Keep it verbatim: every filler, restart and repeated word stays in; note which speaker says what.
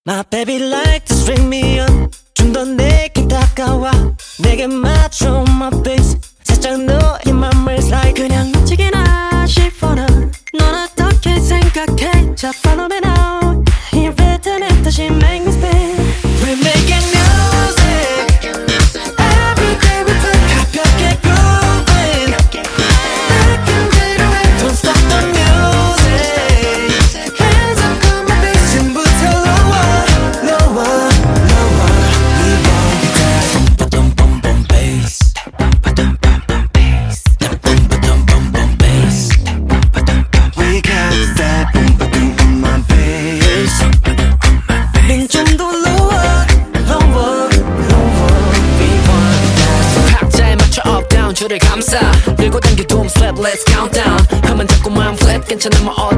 Speaker 1: My baby like to string me on 좀 더 내게 다가와 내게 맞춰 my face 살짝 너의 맘을 slide 그냥 미치게나 싶어 넌 어떻게 생각해 자 follow me now 이 리듬에 다시 make me spin We're making music Every day we play 가볍게 grooving 내겐 지루해 Don't stop the music Hands up on my bass 지금부터 lower lower lower We want that Bum bum bum bass Bum bum bum bass Bum bum bum bum bass We got that Bum bum bum my bass 민 좀 더 lower lower lower We want that
Speaker 2: 박자에 맞춰 up down 줄을 감싸 들고 당겨 doom slap let's count down 하면 자꾸만 flat 괜찮아 뭐